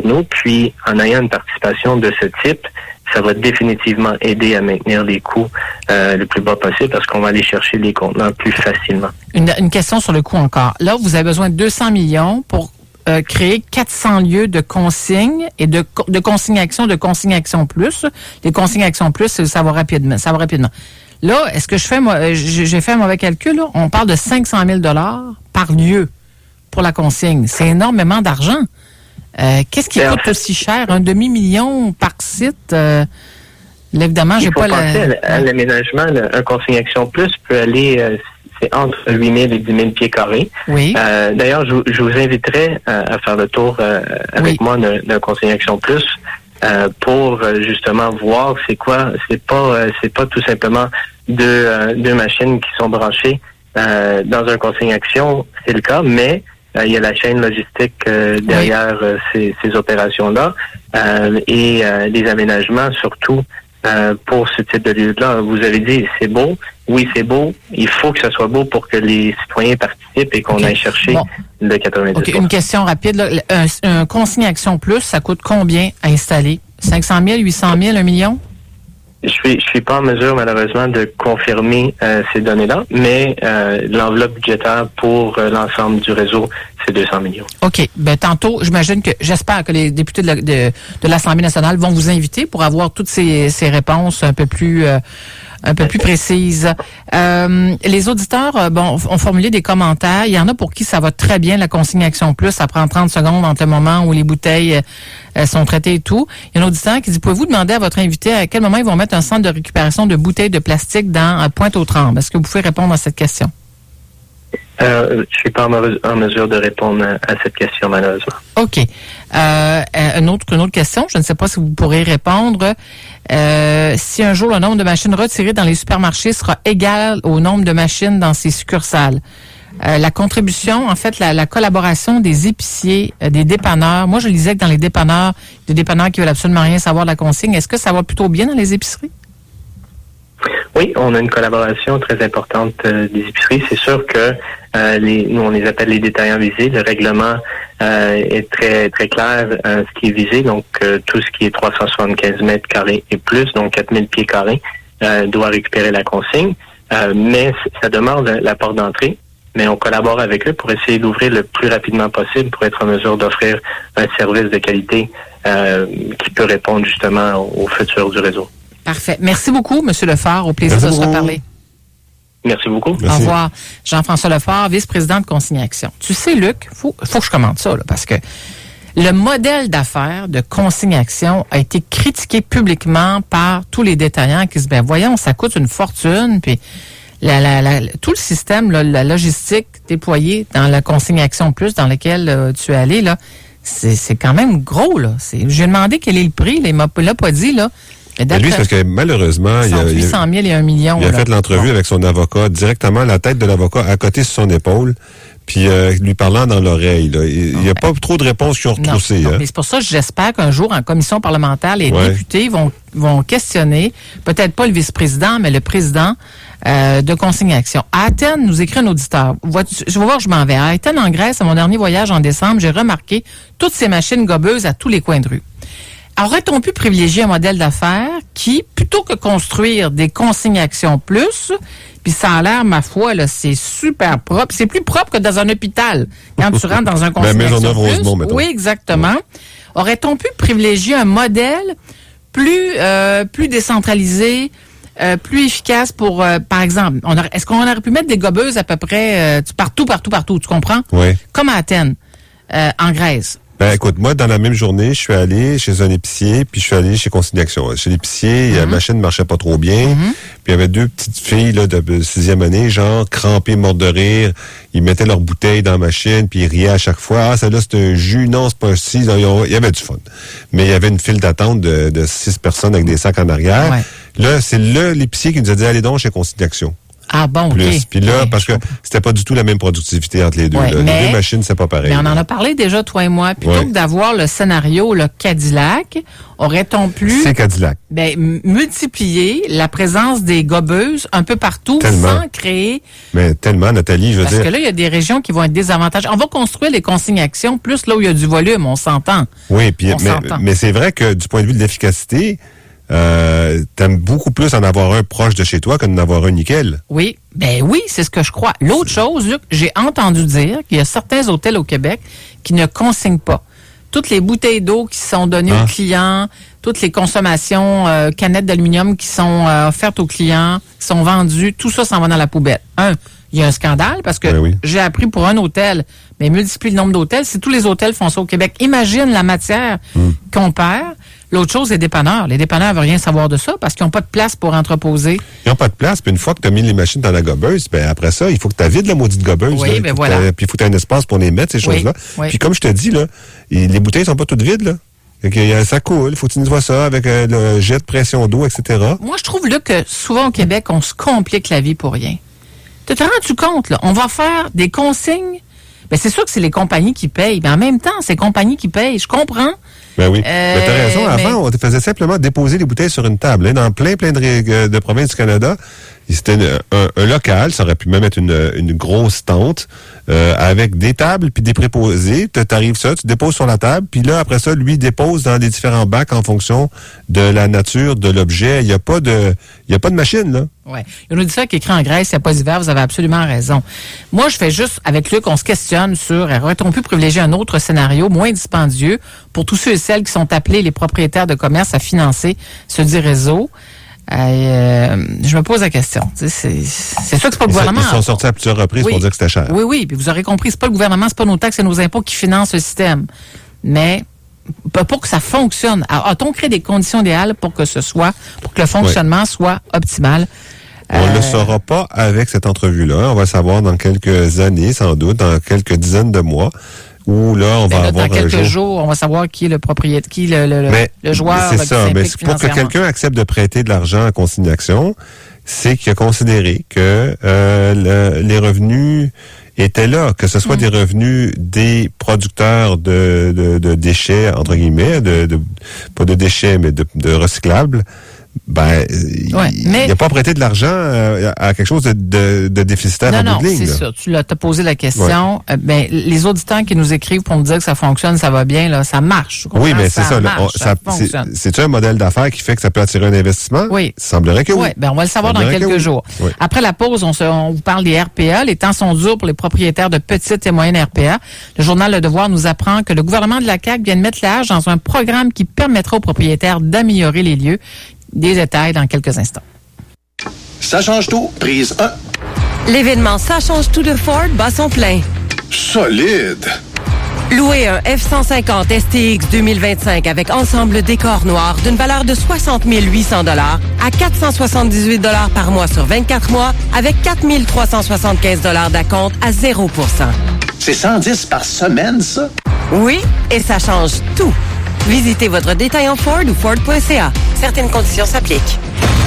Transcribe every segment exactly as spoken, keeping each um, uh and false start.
pour nous. Puis, en ayant une participation de ce type, ça va définitivement aider à maintenir les coûts euh, le plus bas possible parce qu'on va aller chercher les contenants plus facilement. Une, une question sur le coût encore. Là, vous avez besoin de deux cents millions pour euh, créer quatre cents lieux de consignes et de, de consignation, de consignation plus. Les consignations plus, ça va rapidement. Ça va rapidement. Là, est-ce que je fais, moi, j'ai fait un mauvais calcul, là? On parle de cinq cent mille dollars par lieu pour la consigne. C'est énormément d'argent. Euh, qu'est-ce qui coûte aussi cher? Un demi-million par site? Euh, là, évidemment, j'ai pas la... Il faut penser à, à l'aménagement. Un consignation plus peut aller, euh, c'est entre huit mille et dix mille pieds carrés. Oui. Euh, d'ailleurs, je, je vous inviterais à, à faire le tour euh, avec oui. moi d'un, d'un consignation plus euh, pour euh, justement voir c'est quoi. C'est pas, euh, c'est pas tout simplement deux, euh, deux machines qui sont branchées euh, dans un consignation, c'est le cas, mais Euh, il y a la chaîne logistique euh, derrière oui. euh, ces, ces opérations-là euh, et euh, les aménagements surtout euh, pour ce type de lieu-là. Vous avez dit, c'est beau. Oui, c'est beau. Il faut que ce soit beau pour que les citoyens participent et qu'on okay. aille chercher bon. le quatre-vingt-dix pour cent. Okay. Une question rapide. Là. Un, un consignation plus, ça coûte combien à installer? cinq cent mille, huit cent mille, un million? Je suis, je suis pas en mesure, malheureusement, de confirmer euh, ces données-là, mais euh, l'enveloppe budgétaire pour euh, l'ensemble du réseau, c'est deux cents millions. OK. Ben tantôt, j'imagine que, j'espère que les députés de, la, de, de l'Assemblée nationale vont vous inviter pour avoir toutes ces, ces réponses un peu plus... Euh, un peu plus précises. Euh, les auditeurs euh, bon, ont formulé des commentaires. Il y en a pour qui ça va très bien, la consignation plus. Ça prend trente secondes entre le moment où les bouteilles euh, sont traitées et tout. Il y a un auditeur qui dit, pouvez-vous demander à votre invité à quel moment ils vont mettre un centre de récupération de bouteilles de plastique dans euh, Pointe-aux-Trembles? Est-ce que vous pouvez répondre à cette question? Euh, je suis pas en mesure de répondre à cette question, malheureusement. OK. Euh, une autre, une autre question, je ne sais pas si vous pourrez répondre. Euh, si un jour le nombre de machines retirées dans les supermarchés sera égal au nombre de machines dans ces succursales, euh, la contribution, en fait, la, la collaboration des épiciers, euh, des dépanneurs. Moi, je lisais que dans les dépanneurs, des dépanneurs qui veulent absolument rien savoir de la consigne. Est-ce que ça va plutôt bien dans les épiceries? Oui, on a une collaboration très importante euh, des épiceries. C'est sûr que euh, les, nous, on les appelle les détaillants visés. Le règlement euh, est très très clair euh, ce qui est visé. Donc, euh, tout ce qui est trois cent soixante-quinze mètres carrés et plus, donc quatre mille pieds carrés, euh, doit récupérer la consigne. Euh, mais ça demande la porte d'entrée. Mais on collabore avec eux pour essayer d'ouvrir le plus rapidement possible pour être en mesure d'offrir un service de qualité euh, qui peut répondre justement au, au futur du réseau. Parfait. Merci beaucoup, M. Lefort. Au plaisir Merci de se reparler. Merci beaucoup. Merci. Au revoir. Jean-François Lefort, vice-président de Consignation. Tu sais, Luc, il faut, faut que je commente ça, là, parce que le modèle d'affaires de Consignation a été critiqué publiquement par tous les détaillants qui se disent, ben voyons, ça coûte une fortune, puis la, la, la, tout le système, là, la logistique déployée dans la Consignation Plus dans laquelle euh, tu es allé, là, c'est, c'est quand même gros, là. C'est, j'ai demandé quel est le prix, là, il m'a, l'a pas dit, là. Mais lui, c'est parce que malheureusement, il a, huit cent mille et un million. Il a là. fait l'entrevue bon. avec son avocat, directement la tête de l'avocat à côté sur son épaule, puis euh, lui parlant dans l'oreille. Là. Il n'y a pas trop de réponses qui ont retroussé. Non, non, hein. mais c'est pour ça que j'espère qu'un jour, en commission parlementaire, les ouais. députés vont, vont questionner, peut-être pas le vice-président, mais le président euh, de Consignation. À Athènes, nous écrit un auditeur. Je vais voir, je m'en vais. À Athènes, en Grèce, à mon dernier voyage en décembre, j'ai remarqué toutes ces machines gobeuses à tous les coins de rue. Aurait-on pu privilégier un modèle d'affaires qui, plutôt que construire des consignations plus, puis ça a l'air, ma foi, là, c'est super propre. C'est plus propre que dans un hôpital. Quand tu rentres dans un consignation ben, plus. Rosemont, mettons. Oui, exactement. Ouais. Aurait-on pu privilégier un modèle plus, euh, plus décentralisé, euh, plus efficace pour, euh, par exemple, on aurait, est-ce qu'on aurait pu mettre des gobeuses à peu près euh, partout, partout, partout, tu comprends? Oui. Comme à Athènes, euh, en Grèce. Ben, écoute, moi, dans la même journée, je suis allé chez un épicier, puis je suis allé chez Consignation. Chez l'épicier, mm-hmm. la machine ne marchait pas trop bien. Mm-hmm. Puis il y avait deux petites filles là, de sixième année, genre crampées, mortes de rire. Ils mettaient leur bouteille dans la machine, puis ils riaient à chaque fois. Ah, celle-là, c'est un jus. Non, c'est pas un ci. Il y avait du fun. Mais il y avait une file d'attente de, de six personnes avec des sacs en arrière. Ouais. Là, c'est là l'épicier qui nous a dit, allez donc chez Consignation. Ah bon, plus. OK. Puis là, ouais, parce que c'était pas du tout la même productivité entre les deux. Ouais, là. mais, les deux machines, c'est pas pareil. Mais on là. en a parlé déjà, toi et moi. Plutôt ouais. que d'avoir le scénario, le Cadillac, aurait-on pu c'est Cadillac. ben, multiplier la présence des gobeuses un peu partout tellement. sans créer... Mais tellement, Nathalie, je veux Parce dire... que là, il y a des régions qui vont être désavantagées. On va construire les consignations plus là où il y a du volume, on s'entend. Oui, puis on mais, s'entend. mais c'est vrai que du point de vue de l'efficacité, euh, t'aimes beaucoup plus en avoir un proche de chez toi que d'en avoir un nickel. Oui, ben oui, c'est ce que je crois. L'autre chose, Luc, j'ai entendu dire qu'il y a certains hôtels au Québec qui ne consignent pas. Toutes les bouteilles d'eau qui sont données ah. aux clients, toutes les consommations, euh, canettes d'aluminium qui sont euh, offertes aux clients, qui sont vendues, tout ça s'en va dans la poubelle. Un, il y a un scandale parce que ben oui. j'ai appris pour un hôtel, mais multiplie le nombre d'hôtels. Si tous les hôtels font ça au Québec, imagine la matière mm. qu'on perd. L'autre chose, les dépanneurs. Les dépanneurs ne veulent rien savoir de ça parce qu'ils n'ont pas de place pour entreposer. Ils n'ont pas de place. Puis une fois que tu as mis les machines dans la gobeuse, ben après ça, il faut que tu vides la maudite gobeuse. Oui, là. ben voilà. Puis il faut que tu aies un espace pour les mettre, ces oui, choses-là. Oui. Puis comme je te dis, là, les bouteilles sont pas toutes vides, là. Que, ça coule, il faut que tu nettoies ça avec euh, le jet de pression d'eau, et cetera. Moi, je trouve là que souvent au Québec, on se complique la vie pour rien. Tu te rends-tu compte, là? On va faire des consignes. Ben, c'est sûr que c'est les compagnies qui payent, mais en même temps, c'est les compagnies qui payent. Je comprends. Ben oui. Euh, mais t'as raison. Avant, mais... on te faisait simplement déposer les bouteilles sur une table. Hein, dans plein, plein de, de provinces du Canada, c'était une, un, un local. Ça aurait pu même être une, une grosse tente euh, avec des tables puis des préposés. T'arrives ça, tu déposes sur la table. Puis là, après ça, lui dépose dans les différents bacs en fonction de la nature de l'objet. Il n'y a pas de, il y a pas de machine, là. Oui. Il nous dit ça qu'écrit en Grèce, il n'y a pas d'hiver, vous avez absolument raison. Moi, je fais juste, avec Luc, on se questionne sur, aurait-on pu privilégier un autre scénario moins dispendieux pour tous ceux et celles qui sont appelés les propriétaires de commerce à financer ce dit réseau? Euh, je me pose la question. C'est, c'est sûr que c'est pas le gouvernement. Ils sont sortis à plusieurs reprises oui. pour dire que c'était cher. Oui, oui. Puis vous aurez compris, c'est pas le gouvernement, c'est pas nos taxes et nos impôts qui financent le système. Mais pour que ça fonctionne, a-t-on créé des conditions idéales pour que ce soit, pour que le fonctionnement oui. soit optimal? On ne euh... le saura pas avec cette entrevue-là. On va le savoir dans quelques années, sans doute, dans quelques dizaines de mois. Où là, on va là, avoir dans quelques un jour... jours, on va savoir qui est le propriétaire, qui le, le, mais, le joueur. C'est qui ça, mais pour que quelqu'un accepte de prêter de l'argent en consignation, c'est qu'il a considéré que euh, le, les revenus étaient là, que ce soit mmh. des revenus des producteurs de, de, de déchets, entre guillemets, de, de pas de déchets, mais de, de recyclables. Ben, ouais, il n'a mais... pas prêté de l'argent à, à quelque chose de, de, de déficitaire non, en bout de ligne. Non, c'est là. ça. Tu l'as t'as posé la question. Ouais. Euh, ben, les auditeurs qui nous écrivent pour nous dire que ça fonctionne, ça va bien, là, ça marche. Oui, mais c'est ça. Marche, là, on, ça ça c'est-tu un modèle d'affaires qui fait que ça peut attirer un investissement? Oui. Il semblerait que oui. Oui, ben, on va le savoir dans quelques oui. jours. Oui. Après la pause, on, se, on vous parle des R P A. Les temps sont durs pour les propriétaires de petites et moyennes R P A. Le journal Le Devoir nous apprend que le gouvernement de la C A Q vient de mettre la hache dans un programme qui permettra aux propriétaires d'améliorer les lieux. Des détails dans quelques instants. Ça change tout, prise un. L'événement Ça change tout de Ford bat son plein. Solide. Louez un F cent cinquante S T X deux mille vingt-cinq avec ensemble décor noir d'une valeur de soixante mille huit cents dollars à quatre cent soixante-dix-huit dollars par mois sur vingt-quatre mois avec quatre mille trois cent soixante-quinze dollars d'acompte à zéro pour cent. C'est cent dix par semaine, ça? Oui, et ça change tout. Visitez votre détaillant Ford ou Ford point C A. Certaines conditions s'appliquent.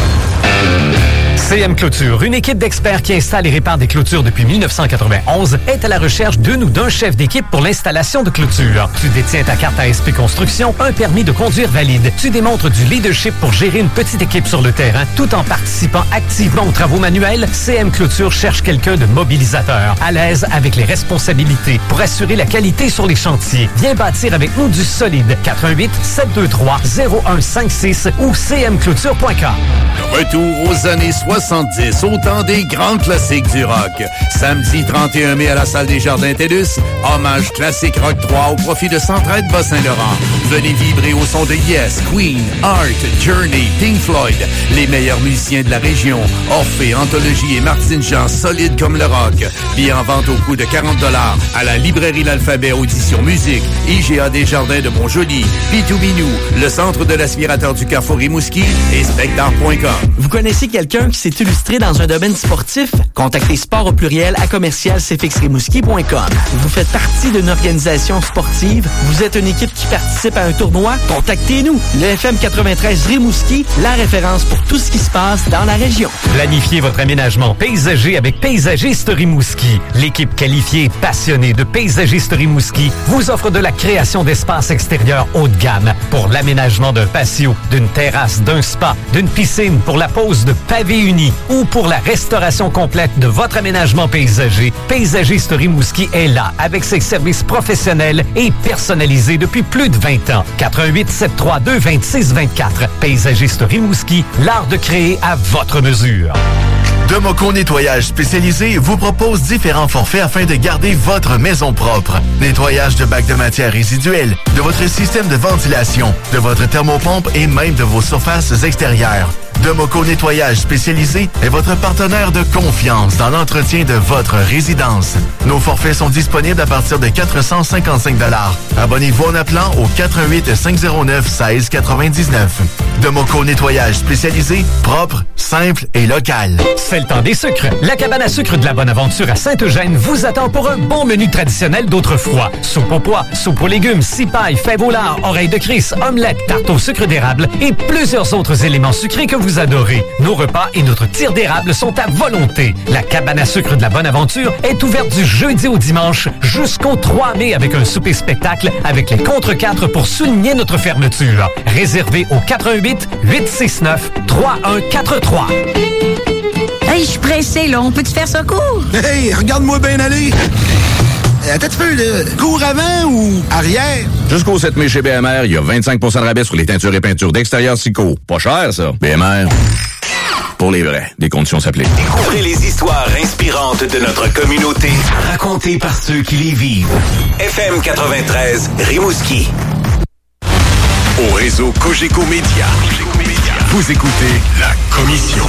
C M Clôture, une équipe d'experts qui installe et répare des clôtures depuis dix-neuf cent quatre-vingt-onze, est à la recherche d'une ou d'un chef d'équipe pour l'installation de clôtures. Tu détiens ta carte A S P Construction, un permis de conduire valide. Tu démontres du leadership pour gérer une petite équipe sur le terrain, tout en participant activement aux travaux manuels. C M Clôture cherche quelqu'un de mobilisateur, à l'aise avec les responsabilités, pour assurer la qualité sur les chantiers. Viens bâtir avec nous du solide. quatre un huit, sept deux trois, zéro un cinq six ou c m clôture point com. Retour aux années soixante-dix, au temps des grands classiques du rock. Samedi trente et un mai à la salle des Jardins TELUS, hommage classique rock trois au profit de Centraide Bas-Saint-Laurent. Venez vibrer au son de Yes, Queen, Art, Journey, Pink Floyd, les meilleurs musiciens de la région, Orphée, Anthologie et Martine Jean, solides comme le rock. Billets en vente au coût de quarante dollars à la librairie L'Alphabet Audition Musique, I G A Desjardins de Montjoly, B deux B Nous, le centre de l'aspirateur du Carrefour Rimouski et Spectar point com. Vous connaissez quelqu'un qui s'est s'est illustré dans un domaine sportif? Contactez Sport au pluriel à commercial c f x rimouski point com. Vous faites partie d'une organisation sportive? Vous êtes une équipe qui participe à un tournoi? Contactez-nous. Le F M quatre-vingt-treize Rimouski, la référence pour tout ce qui se passe dans la région. Planifiez votre aménagement paysager avec Paysagiste Rimouski. L'équipe qualifiée, passionnée de Paysagiste Rimouski vous offre de la création d'espaces extérieurs haut de gamme pour l'aménagement d'un patio, d'une terrasse, d'un spa, d'une piscine, pour la pose de pavés unis ou pour la restauration complète de votre aménagement paysager. Paysagiste Rimouski est là avec ses services professionnels et personnalisés depuis plus de vingt ans. quatre un huit sept trois deux deux six deux quatre. Paysagiste Rimouski, l'art de créer à votre mesure. Democo Nettoyage spécialisé vous propose différents forfaits afin de garder votre maison propre. Nettoyage de bacs de matière résiduelle, de votre système de ventilation, de votre thermopompe et même de vos surfaces extérieures. Democo Nettoyage spécialisé est votre partenaire de confiance dans l'entretien de votre résidence. Nos forfaits sont disponibles à partir de quatre cent cinquante-cinq dollars. Abonnez-vous en appelant au quatre un huit cinq zéro neuf un six quatre-vingt-dix-neuf. Democo Nettoyage spécialisé, propre, simple et local. C'est le temps des sucres. La cabane à sucre de la Bonaventure à Saint-Eugène vous attend pour un bon menu traditionnel d'autrefois. Soupe aux pois, soupe aux légumes, cipaille, fèves au lard, oreilles de Christ, omelette, tarte au sucre d'érable et plusieurs autres éléments sucrés que vous adorez. Nos repas et notre tir d'érable sont à volonté. La cabane à sucre de la Bonaventure est ouverte du jeudi au dimanche jusqu'au trois mai avec un souper spectacle avec les contre-quatre pour souligner notre fermeture. Réservé au quatre un huit huit six neuf trois un quatre trois. Hey, je suis pressé, là. On peut-tu faire ça court? Hey, regarde-moi bien aller. Attends un petit peu, là. Cours avant ou arrière? Jusqu'au sept mai chez B M R, il y a vingt-cinq pour cent de rabais sur les teintures et peintures d'extérieur Sico. Pas cher, ça. B M R. Pour les vrais. Des conditions s'appliquent. Découvrez les histoires inspirantes de notre communauté, racontées par ceux qui les vivent. F M quatre-vingt-treize, Rimouski. Au réseau Cogeco Média. Vous écoutez La Commission.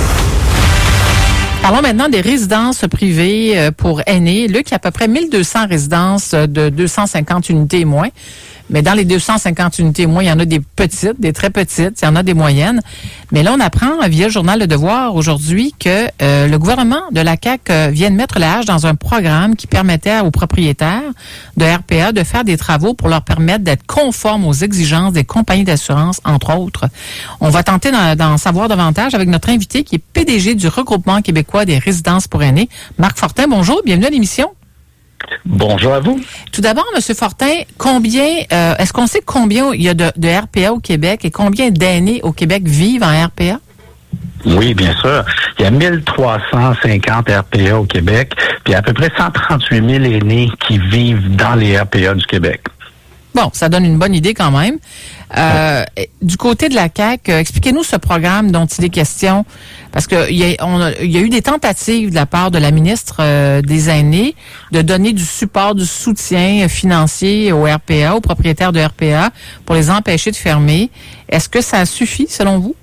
Parlons maintenant des résidences privées pour aînés. Luc, il y a à peu près mille deux cents résidences de deux cent cinquante unités et moins. Mais dans les deux cent cinquante unités et moins, il y en a des petites, des très petites, il y en a des moyennes. Mais là, on apprend via le journal Le Devoir aujourd'hui que euh, le gouvernement de la C A Q euh, vient de mettre la hache dans un programme qui permettait aux propriétaires de R P A de faire des travaux pour leur permettre d'être conformes aux exigences des compagnies d'assurance, entre autres. On va tenter d'en, d'en savoir davantage avec notre invité qui est P D G du Regroupement québécois des résidences pour aînés. Marc Fortin, bonjour, bienvenue à l'émission. Bonjour à vous. Tout d'abord, M. Fortin, combien, euh, est-ce qu'on sait combien il y a de, de R P A au Québec et combien d'aînés au Québec vivent en R P A? Oui, bien sûr. Il y a mille trois cent cinquante R P A au Québec, puis il y a à peu près cent trente-huit mille aînés qui vivent dans les R P A du Québec. Bon, ça donne une bonne idée quand même. Euh, ouais. Du côté de la C A Q, euh, expliquez-nous ce programme dont il est question, parce que il y a, on a, il y a eu des tentatives de la part de la ministre euh, des Aînés de donner du support, du soutien financier aux R P A, aux propriétaires de R P A, pour les empêcher de fermer. Est-ce que ça suffit, selon vous?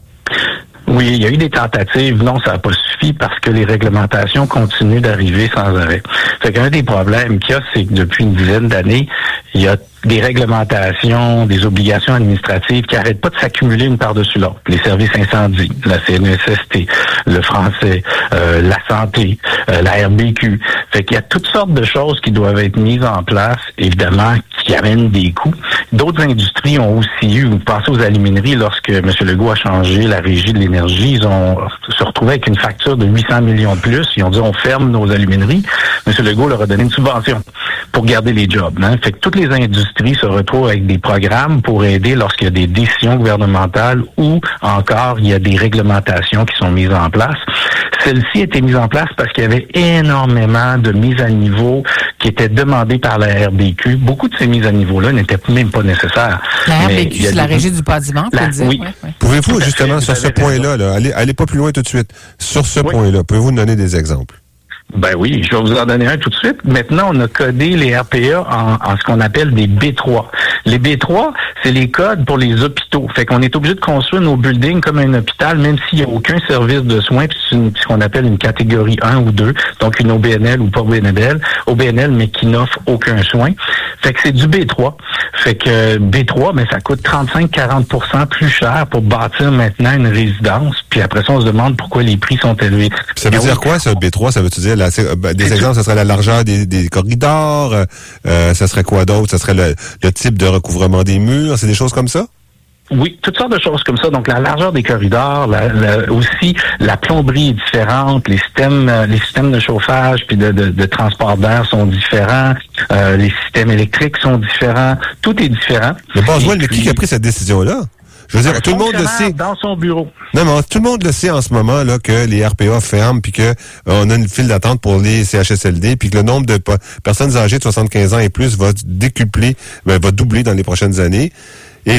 Oui, il y a eu des tentatives. Non, ça n'a pas suffi parce que les réglementations continuent d'arriver sans arrêt. Fait qu'un des problèmes qu'il y a, c'est que depuis une dizaine d'années, il y a des réglementations, des obligations administratives qui n'arrêtent pas de s'accumuler une par-dessus l'autre. Les services incendies, la C N E S S T, le français, euh, la santé, euh, la R B Q. Fait qu'il y a toutes sortes de choses qui doivent être mises en place, évidemment, qui amènent des coûts. D'autres industries ont aussi eu, vous pensez aux alumineries, lorsque M. Legault a changé la régie de l'énergie, ils ont se retrouvé avec une facture de huit cents millions de plus. Ils ont dit, on ferme nos alumineries. M. Legault leur a donné une subvention pour garder les jobs. Hein? Fait que toutes les industries se retrouvent avec des programmes pour aider lorsqu'il y a des décisions gouvernementales ou encore il y a des réglementations qui sont mises en place. Celle-ci a été mise en place parce qu'il y avait énormément de mises à niveau qui étaient demandées par la R B Q. Beaucoup de ces mises à niveau-là n'étaient même pas nécessaires. La R B Q, c'est des... la Régie du bâtiment, faut la... le dire. Oui. Ouais, ouais. Pouvez-vous, justement, sur ce point-là, là, allez, allez pas plus loin tout de suite, sur ce oui. point-là, pouvez-vous nous donner des exemples? Ben oui, je vais vous en donner un tout de suite. Maintenant, on a codé les R P A en, en ce qu'on appelle des B trois. Les B trois, c'est les codes pour les hôpitaux. Fait qu'on est obligé de construire nos buildings comme un hôpital, même s'il n'y a aucun service de soins, puis c'est une, ce qu'on appelle une catégorie un ou deux, donc une O B N L ou pas O B N L, O B N L, mais qui n'offre aucun soin. Fait que c'est du B trois. Fait que B trois, ben ça coûte trente-cinq à quarante pour cent plus cher pour bâtir maintenant une résidence. Puis après ça, on se demande pourquoi les prix sont élevés. Ça veut Et dire oui, quoi, ça, B trois? Ça veut-tu dire, la, des exemples, ça serait la largeur des, des corridors, euh, ça serait quoi d'autre? Ça serait le, le type de recouvrement des murs, c'est des choses comme ça? Oui, toutes sortes de choses comme ça. Donc, la largeur des corridors, la, la, aussi, la plomberie est différente, les systèmes euh, les systèmes de chauffage puis de, de, de transport d'air sont différents, euh, les systèmes électriques sont différents, tout est différent. Mais Boswell, puis, qui a pris cette décision-là? Je veux dire, tout le monde le sait. Dans son bureau. Non, mais tout le monde le sait en ce moment là que les R P A ferment, puis que euh, on a une file d'attente pour les C H S L D, puis que le nombre de personnes âgées de soixante-quinze ans et plus va décupler, ben, va doubler dans les prochaines années.